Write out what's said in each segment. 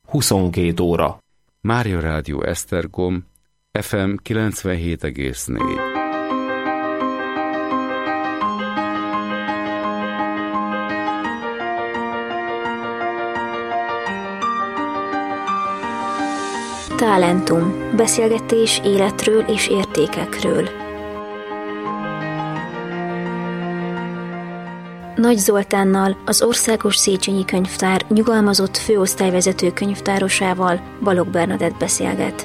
22 óra. Mária Rádió Esztergom, FM 97,4. Talentum. Beszélgetés életről és értékekről. Nagy Zoltánnal, az Országos Széchenyi Könyvtár nyugalmazott főosztályvezető könyvtárosával, Balogh Bernadett beszélget.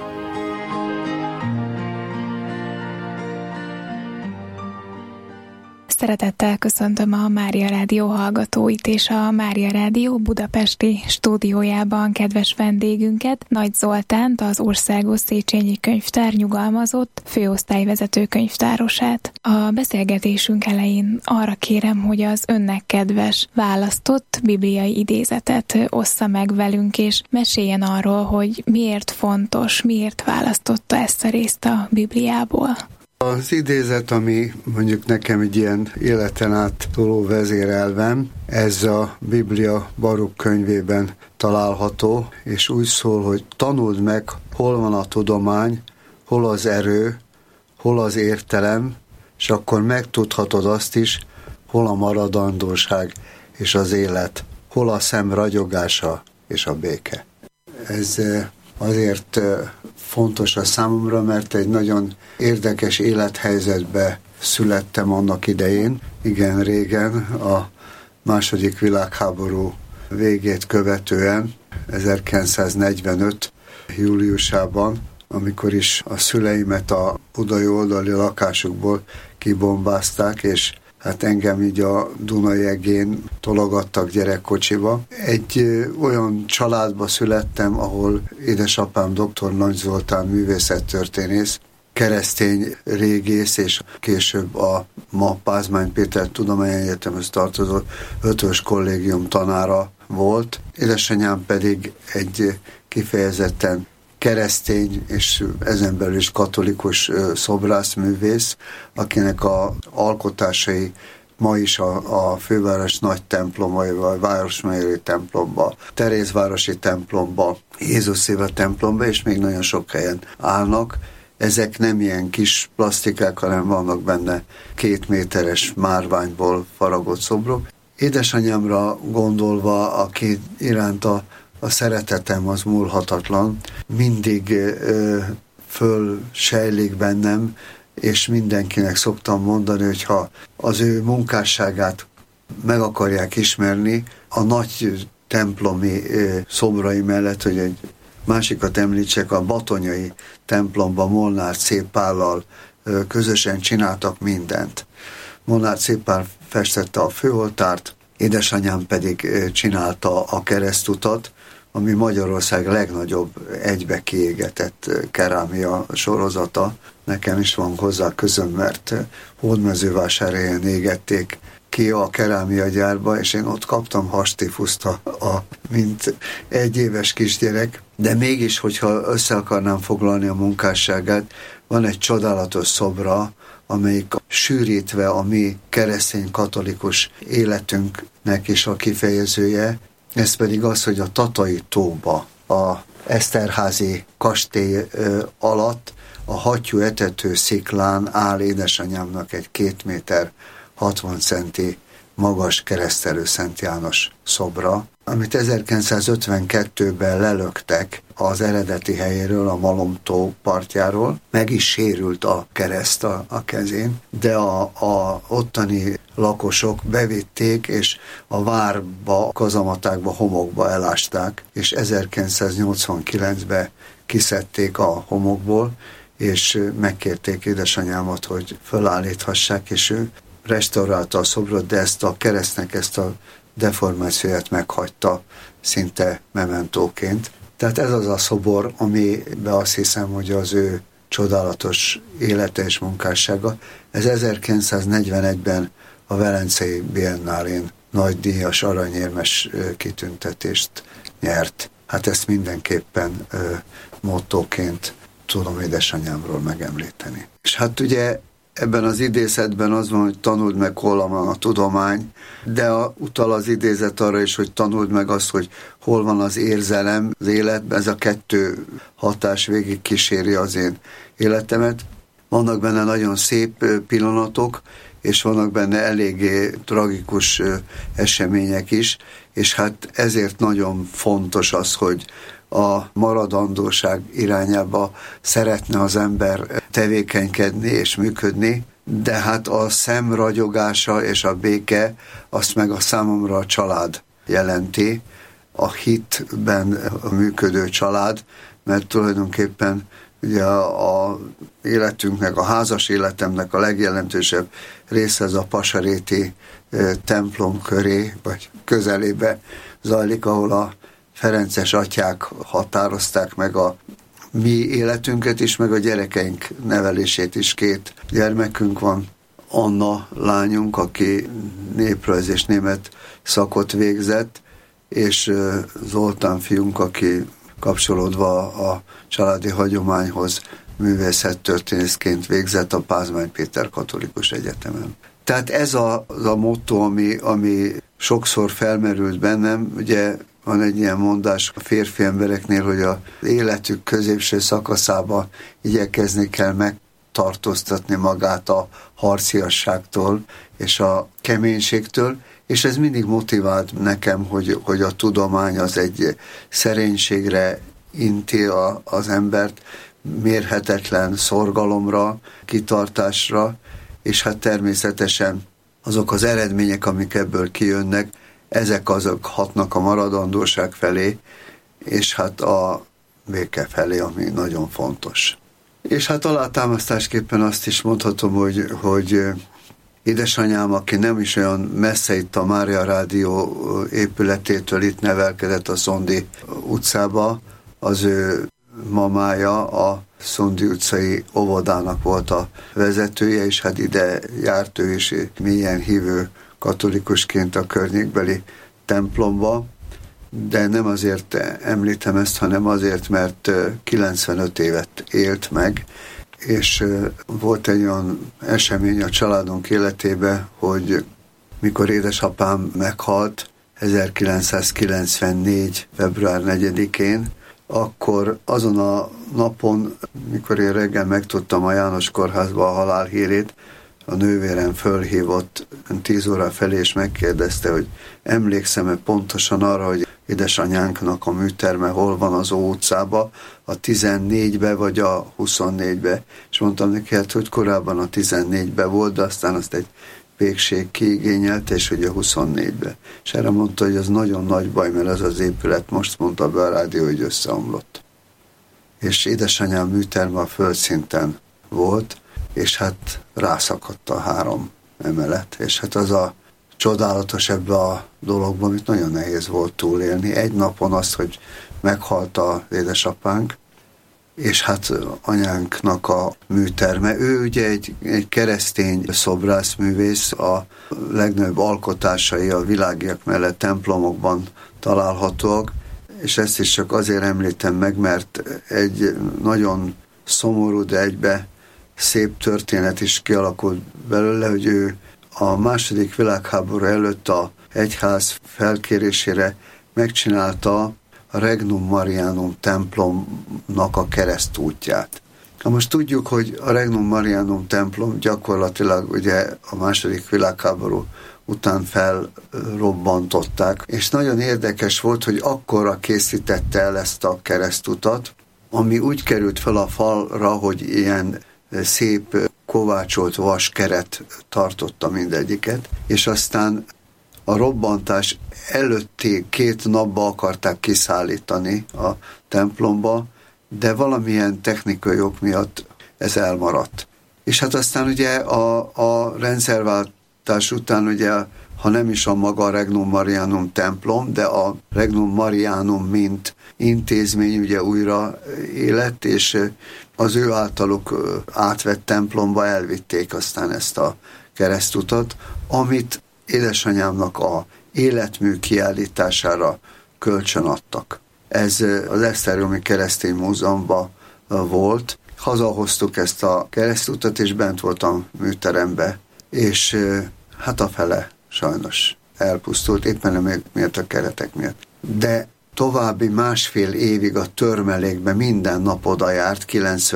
Szeretettel köszöntöm a Mária Rádió hallgatóit és a Mária Rádió budapesti stúdiójában kedves vendégünket, Nagy Zoltánt, az Országos Széchenyi Könyvtár nyugalmazott főosztályvezető könyvtárosát. A beszélgetésünk elején arra kérem, hogy az önnek kedves választott bibliai idézetet ossza meg velünk, és meséljen arról, hogy miért fontos, miért választotta ezt a részt a Bibliából. Az idézet, ami mondjuk nekem egy ilyen életen át toló vezérelvem, ez a Biblia Barukk könyvében található, és úgy szól, hogy tanuld meg, hol van a tudomány, hol az erő, hol az értelem, és akkor megtudhatod azt is, hol a maradandóság és az élet, hol a szem ragyogása és a béke. Ez azért fontos a számomra, mert egy nagyon érdekes élethelyzetbe születtem annak idején, igen régen, a II. Világháború végét követően, 1945. júliusában, amikor is a szüleimet a budai oldali lakásukból kibombázták, és hát engem így a Dunai egén tologattak gyerekkocsiba. Egy olyan családba születtem, ahol édesapám dr. Nagy Zoltán művészettörténész, keresztény régész, és később a ma Pázmány Péter Tudományegyetemhez tartozó 5-ös kollégium tanára volt. Édesanyám pedig egy kifejezetten keresztény és ezen belül is katolikus szobrászművész, akinek az alkotásai ma is a főváros nagy templomaival, a Városmajori templomba, Terézvárosi templomba, Jézus Szíve templomba, és még nagyon sok helyen állnak. Ezek nem ilyen kis plastikák, hanem vannak benne 2 méteres márványból faragott szobrok. Édesanyámra gondolva, aki iránt a szeretetem az múlhatatlan, mindig fölsejlik bennem, és mindenkinek szoktam mondani, hogy ha az ő munkásságát meg akarják ismerni, a nagy templomi szobrai mellett, hogy egy másikat említsek, a batonyai templomban Molnár Szép Pállal közösen csináltak mindent. Molnár Szép Pál festette a főoltárt, édesanyám pedig csinálta a keresztutat, ami Magyarország legnagyobb egybe kiégetett kerámia sorozata. Nekem is van hozzá közöm, mert Hódmezővásárhelyen égették ki a kerámia gyárba, és én ott kaptam hastifuszt, mint 1 éves kisgyerek. De mégis, hogyha össze akarnám foglalni a munkásságát, van egy csodálatos szobra, amelyik sűrítve a mi keresztény katolikus életünknek is a kifejezője. Ez pedig az, hogy a Tatai tóba, a Eszterházi kastély alatt a hattyú etető sziklán áll édesanyámnak egy 2 méter 60 centi magas keresztelő Szent János szobra, amit 1952-ben lelöktek az eredeti helyéről, a Malomtó partjáról. Meg is sérült a kereszt a kezén, de a ottani lakosok bevitték, és a várba, kazamatákba, homokba elásták, és 1989-ben kiszedték a homokból, és megkérték édesanyámat, hogy fölállíthassák, és ő restaurálta a szobrot, de ezt a keresztnek ezt a deformációját meghagyta szinte mementóként. Tehát ez az a szobor, amiben azt hiszem, hogy az ő csodálatos élete és munkássága. Ez 1941-ben a Velencei Biennálén nagydíjas aranyérmes kitüntetést nyert. Hát ezt mindenképpen mottóként tudom édesanyámról megemlíteni. És hát ugye ebben az idézetben az van, hogy tanuld meg, hol van a tudomány, de utal az idézet arra is, hogy tanuld meg azt, hogy hol van az érzelem az életben. Ez a kettő hatás végig kíséri az én életemet. Vannak benne nagyon szép pillanatok, és vannak benne eléggé tragikus események is, és hát ezért nagyon fontos az, hogy a maradandóság irányába szeretne az ember tevékenykedni és működni, de hát a szem ragyogása és a béke, azt meg a számomra a család jelenti, a hitben a működő család, mert tulajdonképpen ugye a életünknek, a házas életemnek a legjelentősebb része az a Pasaréti templom köré, vagy közelébe zajlik, ahol a ferences atyák határozták meg a mi életünket is, meg a gyerekeink nevelését is. 2 gyermekünk van, Anna lányunk, aki néprajz és német szakot végzett, és Zoltán fiunk, aki kapcsolódva a családi hagyományhoz művészettörténészként végzett a Pázmány Péter Katolikus Egyetemen. Tehát ez a motto, ami sokszor felmerült bennem. Ugye van egy ilyen mondás a férfi embereknél, hogy az életük középső szakaszában igyekezni kell megtartóztatni magát a harciasságtól és a keménységtől, és ez mindig motivált nekem, hogy a tudomány az egy szerénységre inti az embert, mérhetetlen szorgalomra, kitartásra, és hát természetesen azok az eredmények, amik ebből kijönnek, ezek azok hatnak a maradandóság felé, és hát a béke felé, ami nagyon fontos. És hát alátámasztásképpen azt is mondhatom, hogy édesanyám, aki nem is olyan messze itt a Mária Rádió épületétől itt nevelkedett a Szondi utcába, az ő mamája a Szondi utcai óvodának volt a vezetője, és hát ide járt ő is mélyen hívő katolikusként a környékbeli templomba, de nem azért említem ezt, hanem azért, mert 95 évet élt meg, és volt egy olyan esemény a családunk életében, hogy mikor édesapám meghalt 1994. február 4-én, akkor azon a napon, mikor én reggel megtudtam a János Kórházba a halálhírét, a nővérem fölhívott 10 óra felé, és megkérdezte, hogy emlékszem-e pontosan arra, hogy édesanyánknak a műterme hol van az Ó utcába, a 14-be vagy a 24-be. És mondtam neki, hát, hogy korábban a 14-be volt, de aztán azt egy végség kiigényelte, és hogy a 24-be. És erre mondta, hogy az nagyon nagy baj, mert ez az épület, most mondta be a rádió, hogy összeomlott. És édesanyám műterme a földszinten volt, és hát rászakadt a 3 emelet, és hát az a csodálatos ebbe a dologban, amit nagyon nehéz volt túlélni. Egy napon azt, hogy meghalt az édesapánk, és hát anyánknak a műterme. Ő ugye egy keresztény szobrászművész, a legnagyobb alkotásai a világiak mellett templomokban találhatóak, és ezt is csak azért említem meg, mert egy nagyon szomorú, de egybe szép történet is kialakult belőle, hogy ő a II. Világháború előtt a egyház felkérésére megcsinálta a Regnum Marianum templomnak a keresztútját. Na most tudjuk, hogy a Regnum Marianum templom gyakorlatilag ugye a II. Világháború után felrobbantották, és nagyon érdekes volt, hogy akkorra készítette el ezt a keresztutat, ami úgy került fel a falra, hogy ilyen szép kovácsolt vaskeret tartotta mindegyiket, és aztán a robbantás előtti 2 napba akarták kiszállítani a templomba, de valamilyen technikai ok miatt ez elmaradt. És hát aztán ugye a rendszerváltás után ugye, ha nem is a maga Regnum Marianum templom, de a Regnum Marianum mint intézmény ugye újra élet, és az ő általuk átvett templomba elvitték aztán ezt a keresztutat, amit édesanyámnak a életmű kiállítására kölcsön adtak. Ez az Esztergomi Keresztény Múzeumban volt. hazahoztuk ezt a keresztutat, és bent voltam műterembe, és hát a fele sajnos elpusztult, éppen miatt a keretek miatt. De további 1,5 évig a törmelékben minden nap oda járt,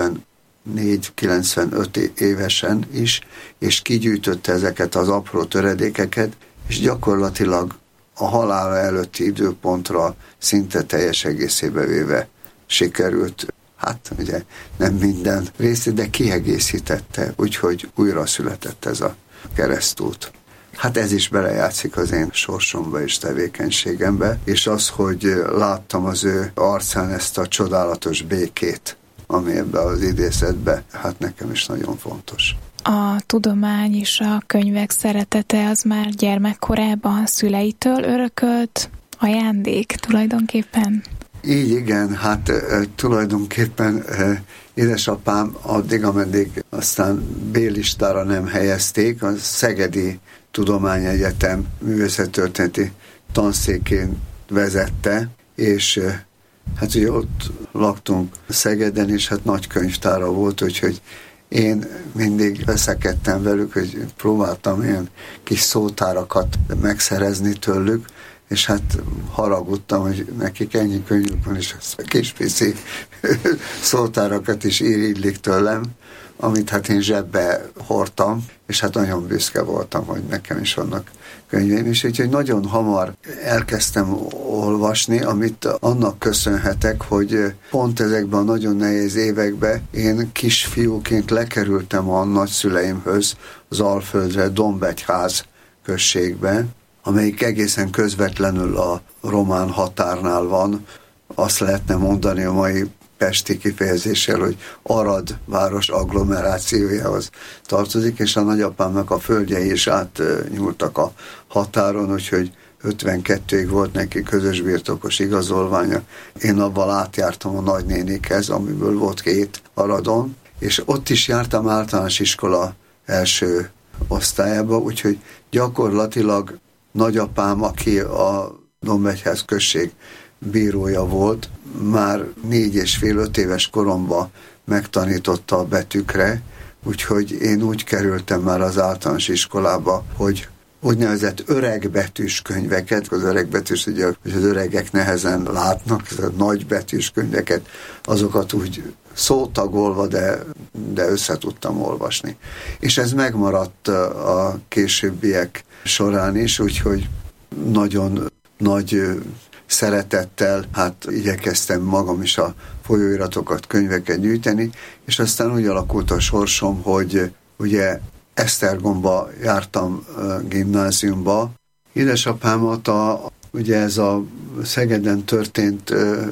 94-95 évesen is, és kigyűjtötte ezeket az apró töredékeket, és gyakorlatilag a halála előtti időpontra szinte teljes egészébe véve sikerült, hát ugye nem minden részét, de kiegészítette, úgyhogy újra született ez a keresztút. Hát ez is belejátszik az én sorsomba és tevékenységembe, és az, hogy láttam az ő arcán ezt a csodálatos békét, ami ebbe az idézetbe, hát nekem is nagyon fontos. A tudomány és a könyvek szeretete az már gyermekkorában szüleitől örökölt ajándék tulajdonképpen? Így igen, hát tulajdonképpen édesapám addig, ameddig aztán B-listára nem helyezték, a Szegedi Tudományegyetem művészettörténeti tanszékén vezette, és hát ugye ott laktunk Szegeden, és hát nagy könyvtára volt, úgyhogy én mindig veszekedtem velük, hogy próbáltam ilyen kis szótárakat megszerezni tőlük, és hát haragudtam, hogy nekik ennyi könyvük van, és ezt a kis pici szótárakat is irigylik tőlem, amit hát én zsebbe hordtam, és hát nagyon büszke voltam, hogy nekem is vannak könyveim is, úgyhogy nagyon hamar elkezdtem olvasni, amit annak köszönhetek, hogy pont ezekben a nagyon nehéz években én kisfiúként lekerültem a nagyszüleimhöz, az Alföldre, Dombegyház községbe, amelyik egészen közvetlenül a román határnál van. Azt lehetne mondani a mai pesti kifejezéssel, hogy Arad város agglomerációjához tartozik, és a nagyapámnak a földjei is átnyúltak a határon, úgyhogy 52-ig volt neki közös birtokos igazolványa. Én abban átjártam a nagynénikhez, amiből volt 2 Aradon, és ott is jártam általános iskola első osztályába, úgyhogy gyakorlatilag nagyapám, aki a Dombegyház község bírója volt, már 4,5-5 éves koromban megtanította a betűkre, úgyhogy én úgy kerültem már az általános iskolába, hogy úgynevezett öregbetűs könyveket, az öregbetűs, ugye, hogy az öregek nehezen látnak, a nagybetűs könyveket, azokat úgy szótagolva, de össze tudtam olvasni. És ez megmaradt a későbbiek során is, úgyhogy nagyon nagy szeretettel, hát igyekeztem magam is a folyóiratokat, könyveket gyűjteni, és aztán úgy alakult a sorsom, hogy ugye Esztergomba jártam gimnáziumba. Édesapámat ugye ez a Szegeden történt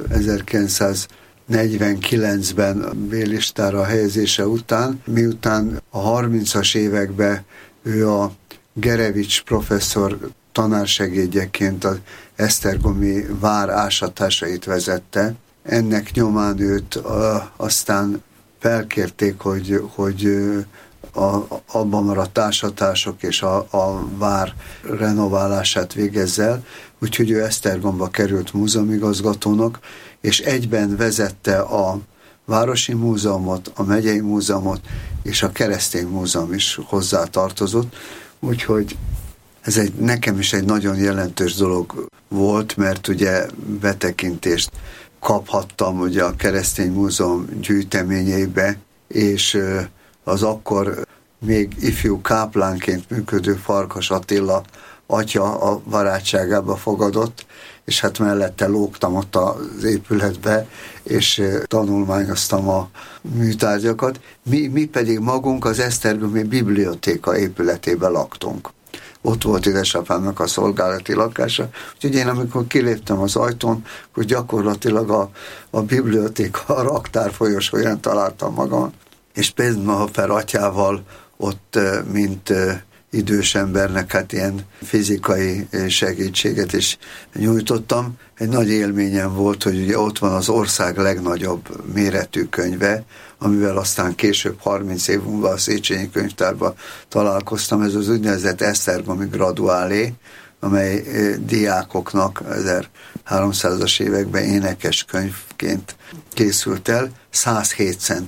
1949-ben B-listára helyezése után, miután a 30-as években ő a Gerevics professzor tanársegédjeként az esztergomi vár ásatásait vezette. Ennek nyomán őt aztán felkérték, hogy abban maradt ásatások és a vár renoválását végezze el, úgyhogy ő Esztergomba került múzeumigazgatónak, és egyben vezette a Városi Múzeumot, a Megyei Múzeumot, és a Keresztény Múzeum is hozzá tartozott, úgyhogy ez nekem is egy nagyon jelentős dolog volt, mert ugye betekintést kaphattam ugye a Keresztény Múzeum gyűjteményeibe, és az akkor még ifjú káplánként működő Farkas Attila atya a barátságába fogadott, és hát mellette lógtam ott az épületbe, és tanulmányoztam a műtárgyakat. Mi pedig magunk az esztergomi bibliotéka épületébe laktunk. Ott volt édesapámnak a szolgálati lakása, úgyhogy én amikor kiléptem az ajtón, akkor gyakorlatilag a bibliotéka, a raktár folyosóján találtam magam, és Pénzmacher atyával ott, mint idős embernek, hát ilyen fizikai segítséget is nyújtottam. Egy nagy élményem volt, hogy ugye ott van az ország legnagyobb méretű könyve, amivel aztán később 30 év múlva a Széchenyi Könyvtárban találkoztam. Ez az úgynevezett Esztergomi graduálé, amely diákoknak 1300-as években énekes könyvként készült el, 107 centi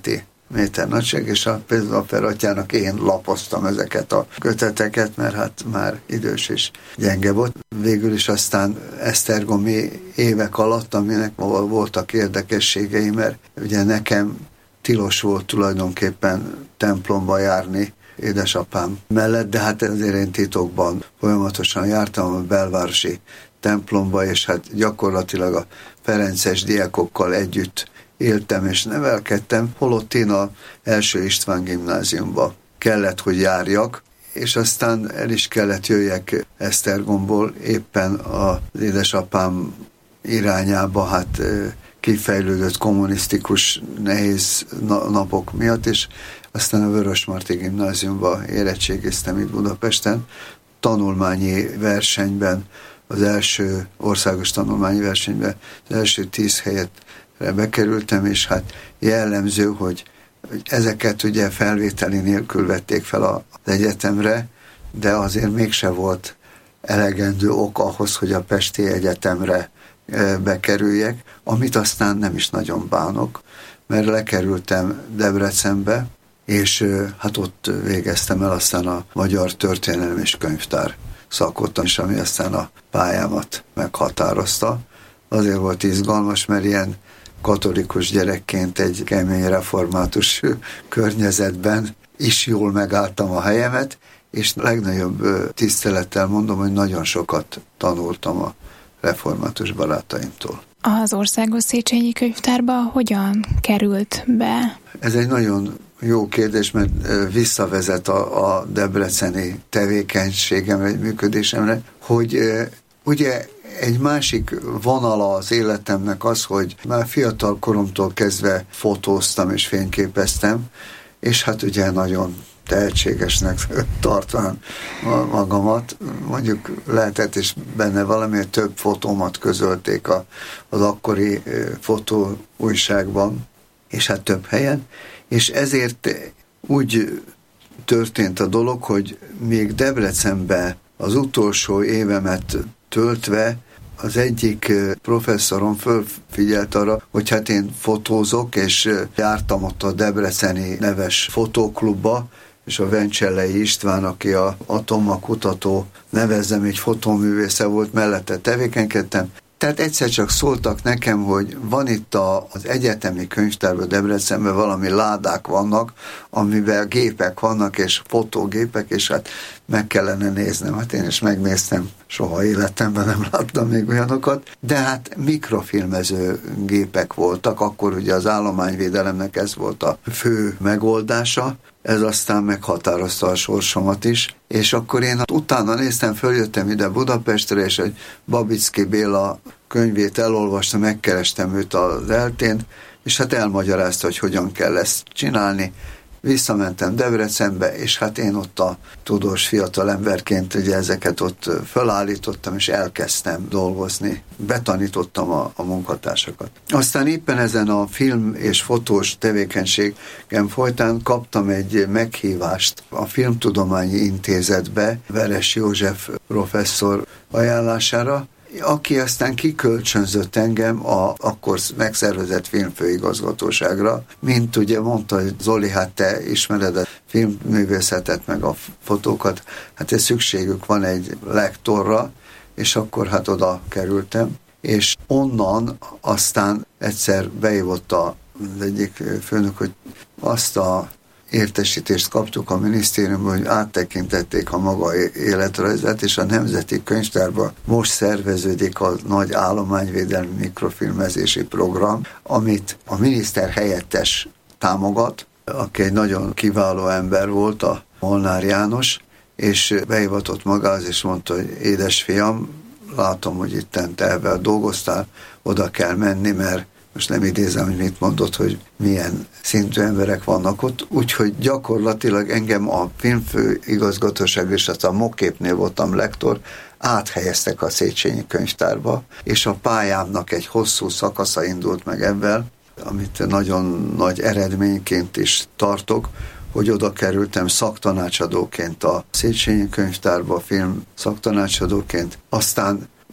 méter nagyság, és például a Ferratyának én lapoztam ezeket a köteteket, mert hát már idős és gyenge volt. Végül is aztán esztergomi évek alatt, aminek voltak érdekességei, mert ugye nekem tilos volt tulajdonképpen templomba járni édesapám mellett, de hát ezért én titokban folyamatosan jártam a belvárosi templomba, és hát gyakorlatilag a ferences diákokkal együtt éltem és nevelkedtem, holott én az első István gimnáziumba kellett, hogy járjak, és aztán el is kellett jöjjek Esztergomból éppen az édesapám irányába, hát kifejlődött kommunisztikus nehéz napok miatt, és aztán a Vörösmarty gimnáziumba érettségiztem itt Budapesten, tanulmányi versenyben, az első országos tanulmányi versenyben az első 10 helyet bekerültem, és hát jellemző, hogy ezeket ugye felvételi nélkül vették fel az egyetemre, de azért mégse volt elegendő ok ahhoz, hogy a Pesti Egyetemre bekerüljek, amit aztán nem is nagyon bánok, mert lekerültem Debrecenbe, és hát ott végeztem el aztán a magyar történelem és könyvtár szakot, és ami aztán a pályámat meghatározta. Azért volt izgalmas, mert ilyen katolikus gyerekként egy kemény református környezetben is jól megálltam a helyemet, és legnagyobb tisztelettel mondom, hogy nagyon sokat tanultam a református barátaimtól. Az Országos Széchenyi Könyvtárba hogyan került be? Ez egy nagyon jó kérdés, mert visszavezet a debreceni tevékenységemre, működésemre, hogy ugye egy másik vonala az életemnek az, hogy már fiatal koromtól kezdve fotóztam és fényképeztem, és hát ugye nagyon tehetségesnek tartván magamat, mondjuk lehetett is benne valami, több fotómat közölték az akkori fotóújságban, és hát több helyen, és ezért úgy történt a dolog, hogy még Debrecenbe az utolsó évemet töltve az egyik professzorom fölfigyelt arra, hogy hát én fotózok, és jártam ott a debreceni neves fotóklubba, és a Vencsellei István, aki a atommakutató, nevezzem, egy fotóművésze volt, mellette tevékenykedtem. Tehát egyszer csak szóltak nekem, hogy van itt az egyetemi könyvtárban Debrecenben valami ládák vannak, amiben gépek vannak, és fotógépek, és hát meg kellene néznem. Hát én is megnéztem, soha életemben nem láttam még olyanokat, de hát mikrofilmező gépek voltak, akkor ugye az állományvédelemnek ez volt a fő megoldása, ez aztán meghatározta a sorsomat is, és akkor én utána néztem, följöttem ide Budapestre, és egy Babicki Béla könyvét elolvastam, megkerestem őt az eltén, és hát elmagyarázta, hogy hogyan kell ezt csinálni. Visszamentem Debrecenbe, és hát én ott a tudós fiatal emberként ugye ezeket ott felállítottam, és elkezdtem dolgozni. Betanítottam a munkatársakat. Aztán éppen ezen a film és fotós tevékenységem folytán kaptam egy meghívást a Filmtudományi Intézetbe, Veres József professzor ajánlására, aki aztán kikölcsönzött engem a akkor megszervezett filmfőigazgatóságra, mint ugye mondta, hogy Zoli, hát te ismered a filmművészetet, meg a fotókat, hát ez szükségük van egy lektorra, és akkor hát oda kerültem, és onnan aztán egyszer beívott az egyik főnök, hogy azt a értesítést kaptuk a minisztériumban, hogy áttekintették a maga életrajzát, és a Nemzeti Könyvtárban most szerveződik a nagy állományvédelmi mikrofilmezési program, amit a miniszter helyettes támogat, aki egy nagyon kiváló ember volt, a Molnár János, és behivatott magához, és mondta, hogy édesfiam, látom, hogy itten te ebben dolgoztál, oda kell menni, mert most nem idézem, hogy mit mondott, hogy milyen szintű emberek vannak ott, úgyhogy gyakorlatilag engem a filmfőigazgatóság, és azt a Moképnél voltam lektor, áthelyeztek a Széchenyi Könyvtárba, és a pályámnak egy hosszú szakasza indult meg ebben, amit nagyon nagy eredményként is tartok, hogy oda kerültem szaktanácsadóként a Széchenyi Könyvtárba, film szaktanácsadóként, aztán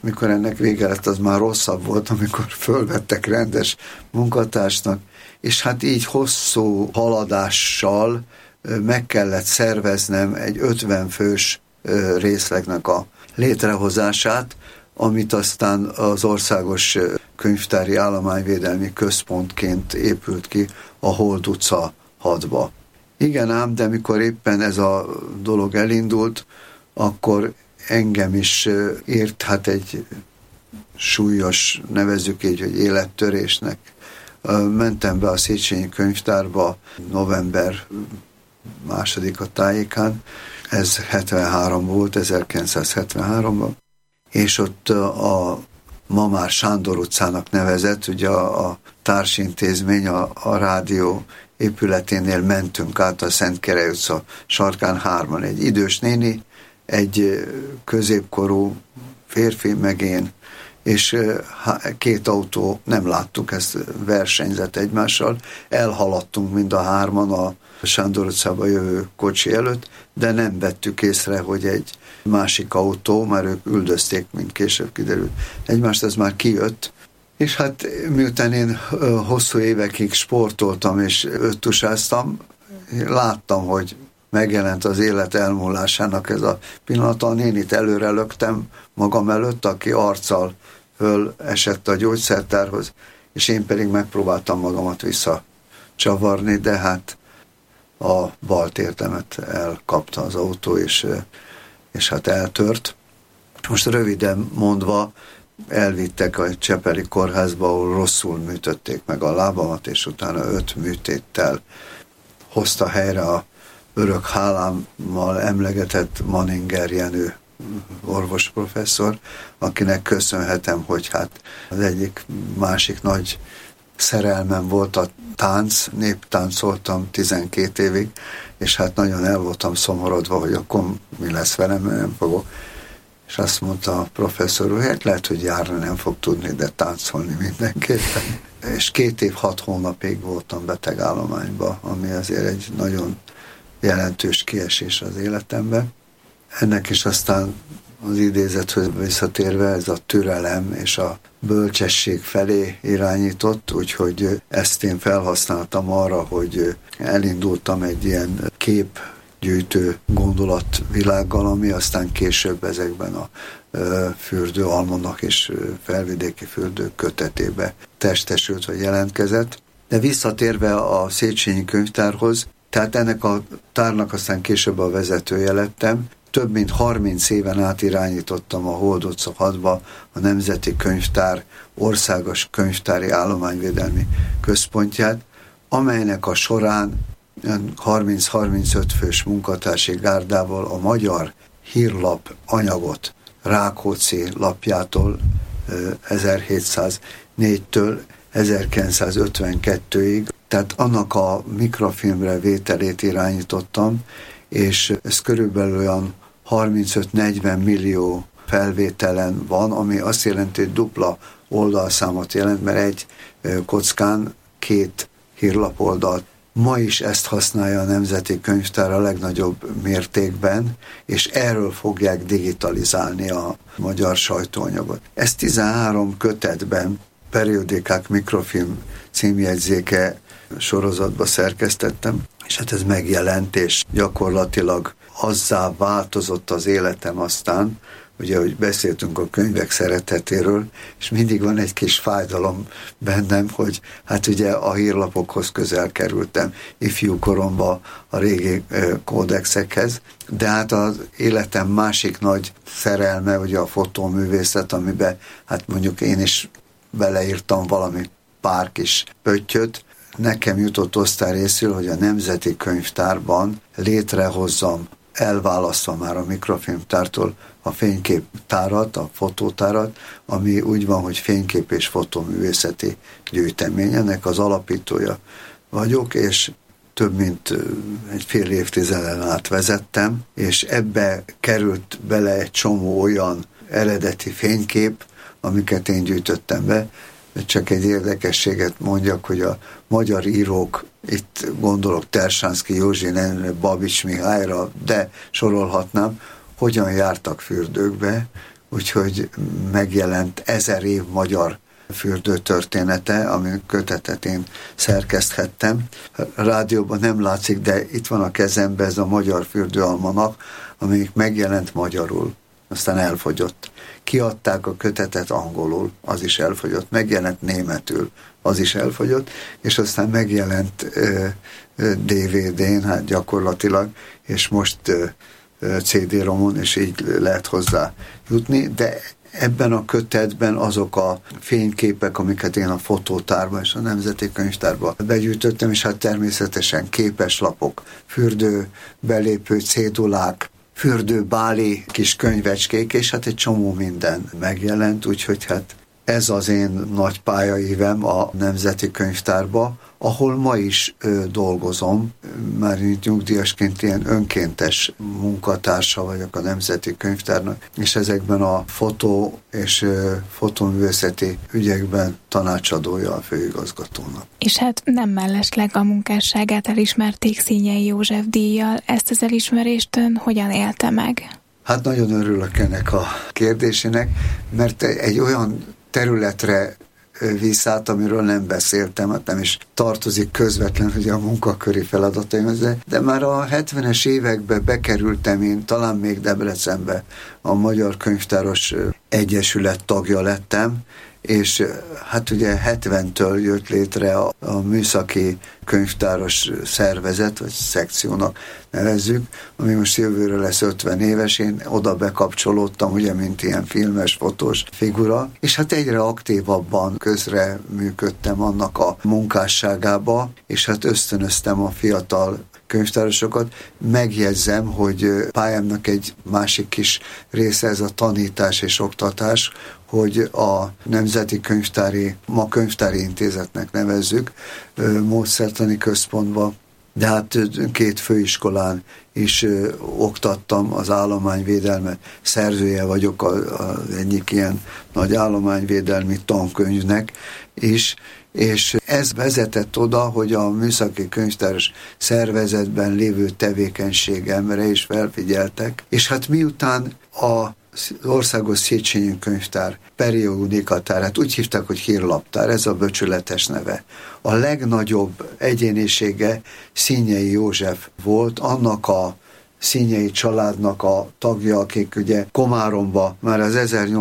mikor ennek vége lett, az már rosszabb volt, amikor fölvettek rendes munkatársnak, és hát így hosszú haladással meg kellett szerveznem egy 50 fős részlegnek a létrehozását, amit aztán az Országos Könyvtári Állományvédelmi Központként épült ki a Hold utca 6-ba. Igen ám, de mikor éppen ez a dolog elindult, akkor engem is ért hát egy súlyos, nevezzük így, hogy élettörésnek. Mentem be a Széchenyi Könyvtárba november 2-a tájékán, ez 73 volt, 1973-ban, és ott a ma már Sándor utcának nevezett, ugye a társintézmény, a rádió épületénél mentünk át a Szentkerey utca sarkán 3-an. Egy idős néni, egy középkorú férfi, meg én, és 2 autó, nem láttuk, ezt versenyzett egymással, elhaladtunk mind a 3-an a Sándor utcába jövő kocsi előtt, de nem vettük észre, hogy egy másik autó, már ők üldözték, mint később kiderült egymást, ez már kijött, és hát miután én hosszú évekig sportoltam és öttusáztam, láttam, hogy megjelent az élet elmúlásának ez a pillanata. A nénit előre löktem magam előtt, aki arccal föl esett a gyógyszertárhoz, és én pedig megpróbáltam magamat visszacsavarni, de hát a bal térdemet elkapta az autó, és hát eltört. Most röviden mondva, elvittek a Csepeli kórházba, ahol rosszul műtötték meg a lábamat, és utána 5 műtéttel hozta helyre a örök hálámmal emlegetett Maninger Jenő orvosprofesszor, akinek köszönhetem, hogy hát az egyik másik nagy szerelmem volt a tánc, néptáncoltam 12 évig, és hát nagyon el voltam szomorodva, hogy akkor mi lesz velem, mert nem fogok. És azt mondta a professzor úr, hát lehet, hogy járni nem fog tudni, de táncolni mindenképpen. És 2 év 6 hónapig voltam betegállományban, ami azért egy nagyon jelentős kiesés az életemben. Ennek is aztán az idézethöz visszatérve ez a türelem és a bölcsesség felé irányított, úgyhogy ezt én felhasználtam arra, hogy elindultam egy ilyen képgyűjtő gondolatvilággal, ami aztán később ezekben a fürdő almanach és felvidéki fürdők kötetébe testesült vagy jelentkezett. De visszatérve a Széchenyi Könyvtárhoz, tehát ennek a tárnak aztán később a vezetője lettem, több mint 30 éven át irányítottam a Hold utca 6-ba a Nemzeti Könyvtár Országos Könyvtári Állományvédelmi Központját, amelynek a során 30-35 fős munkatársi gárdával a Magyar Hírlap anyagot Rákóczi lapjától 1704-től 1952-ig, tehát annak a mikrofilmre vételét irányítottam, és ez körülbelül olyan 35-40 millió felvételen van, ami azt jelenti, hogy dupla oldalszámot jelent, mert egy kockán 2 hírlapoldalt. Ma is ezt használja a Nemzeti Könyvtár a legnagyobb mértékben, és erről fogják digitalizálni a magyar sajtóanyagot. Ezt 13 kötetben, periódikák mikrofilm címjegyzéke sorozatba szerkesztettem, és hát ez megjelent, és gyakorlatilag azzá változott az életem aztán, ugye, hogy beszéltünk a könyvek szeretetéről, és mindig van egy kis fájdalom bennem, hogy hát ugye a hírlapokhoz közel kerültem ifjú koromban a régi kódexekhez, de hát az életem másik nagy szerelme, ugye a fotóművészet, amiben hát mondjuk én is beleírtam valami pár kis pöttyöt. Nekem jutott osztályrészül, hogy a Nemzeti Könyvtárban létrehozzam, elválasztva már a mikrofilmtártól a fényképtárat, a fotótárat, ami úgy van, hogy fénykép és fotóművészeti gyűjtemény. Ennek az alapítója vagyok, és több mint egy fél évtizeden át vezettem, és ebbe került bele egy csomó olyan eredeti fénykép, amiket én gyűjtöttem be. Csak egy érdekességet mondjak, hogy a magyar írók, itt gondolok Tersánszky Józsi, Babics Mihályra, de sorolhatnám, hogyan jártak fürdőkbe. úgyhogy megjelent 1000 év magyar fürdő története, ami kötetet én szerkeszthettem. Rádióban nem látszik, de itt van a kezemben ez a Magyar Fürdőalmanak, amelyik megjelent magyarul, aztán elfogyott. Kiadták a kötetet angolul, az is elfogyott, megjelent németül, az is elfogyott, és aztán megjelent DVD-n, hát gyakorlatilag, és most CD-romon, és így lehet hozzá jutni, de ebben a kötetben azok a fényképek, amiket én a fotótárban és a Nemzeti Könyvtárban begyűjtöttem, és hát természetesen képeslapok, fürdőbelépő cédulák, fürdőbáli kis könyvecskék, és hát egy csomó minden megjelent, úgyhogy hát ez az én nagy pályaívem a Nemzeti Könyvtárba, ahol ma is dolgozom, már nyugdíjasként ilyen önkéntes munkatársa vagyok a Nemzeti Könyvtárnak, és ezekben a fotó és fotóművészeti ügyekben tanácsadója a főigazgatónak. És hát nem mellesleg a munkásságát elismerték Színyei József díjjal. Ezt az elismerést ön hogyan élte meg? Hát nagyon örülök ennek a kérdésének, mert egy olyan területre visszát, amiről nem beszéltem, hát nem is tartozik közvetlen ugye a munkaköri feladataimhoz, de már a 70-es években bekerültem én, talán még Debrecenbe, a Magyar Könyvtáros Egyesület tagja lettem, és hát ugye 70-től jött létre a műszaki könyvtáros szervezet, vagy szekciónak nevezzük, ami most jövőre lesz 50 éves, én oda bekapcsolódtam, ugye, mint ilyen filmes, fotós figura, és hát egyre aktívabban közreműködtem annak a munkásságába, és hát ösztönöztem a fiatal könyvtárosokat. Megjegyzem, hogy pályámnak egy másik kis része ez a tanítás és oktatás, hogy a Nemzeti Könyvtári, ma Könyvtári Intézetnek nevezzük, módszertani központba, de hát 2 főiskolán is oktattam, az állományvédelmet szerzője vagyok az egyik ilyen nagy állományvédelmi tankönyvnek is, és ez vezetett oda, hogy a műszaki könyvtáros szervezetben lévő tevékenységemre is felfigyeltek, és hát miután az Országos Széchenyi Könyvtár periódikatárát úgy hívták, hogy hírlaptár, ez a becsületes neve. A legnagyobb egyénisége Színyei József volt, annak a Színyei családnak a tagja, akik ugye Komáromba már az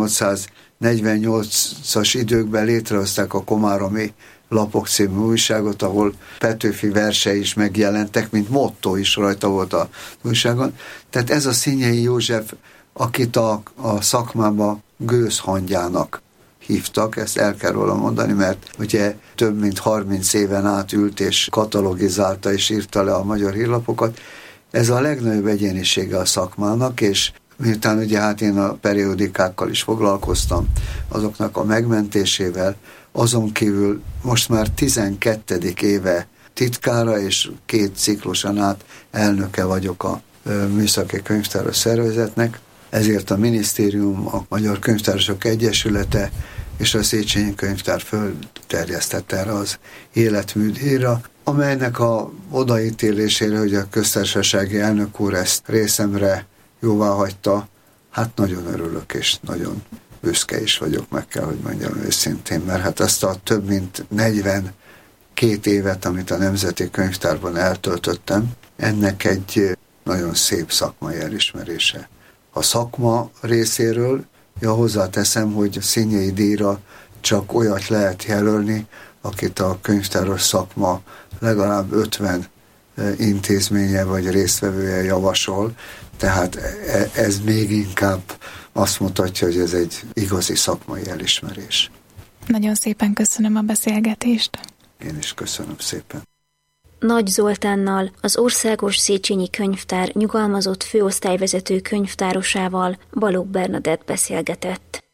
1848-as időkben létrehozták a Komáromi Lapok című újságot, ahol Petőfi versei is megjelentek, mint motto is rajta volt a újságon. Tehát ez a Színyei József, akit a szakmában gőzhangyának hívtak, ezt el kell róla mondani, mert ugye több mint 30 éven át ült és katalogizálta és írta le a magyar hírlapokat. Ez a legnagyobb egyénisége a szakmának, és miután ugye hát én a periódikákkal is foglalkoztam, azoknak a megmentésével, azon kívül most már 12. éve titkára, és 2 cikluson át elnöke vagyok a Műszaki Könyvtáros Szervezetnek, ezért a minisztérium, a Magyar Könyvtárosok Egyesülete és a Széchenyi Könyvtár fölterjesztette erre az életműdíjra, amelynek a odaítélésére, hogy a köztársasági elnök úr ezt részemre jóvá hagyta, hát nagyon örülök, és nagyon büszke is vagyok, meg kell, hogy mondjam őszintén, mert hát ezt a több mint 42 évet, amit a Nemzeti Könyvtárban eltöltöttem, ennek egy nagyon szép szakmai elismerése. A szakma részéről, hozzáteszem, hogy a Színyei díjra csak olyat lehet jelölni, akit a könyvtáros szakma legalább 50 intézménye vagy résztvevője javasol, tehát ez még inkább azt mutatja, hogy ez egy igazi szakmai elismerés. Nagyon szépen köszönöm a beszélgetést. Én is köszönöm szépen. Nagy Zoltánnal, az Országos Széchenyi Könyvtár nyugalmazott főosztályvezető könyvtárosával, Balogh Bernadett beszélgetett.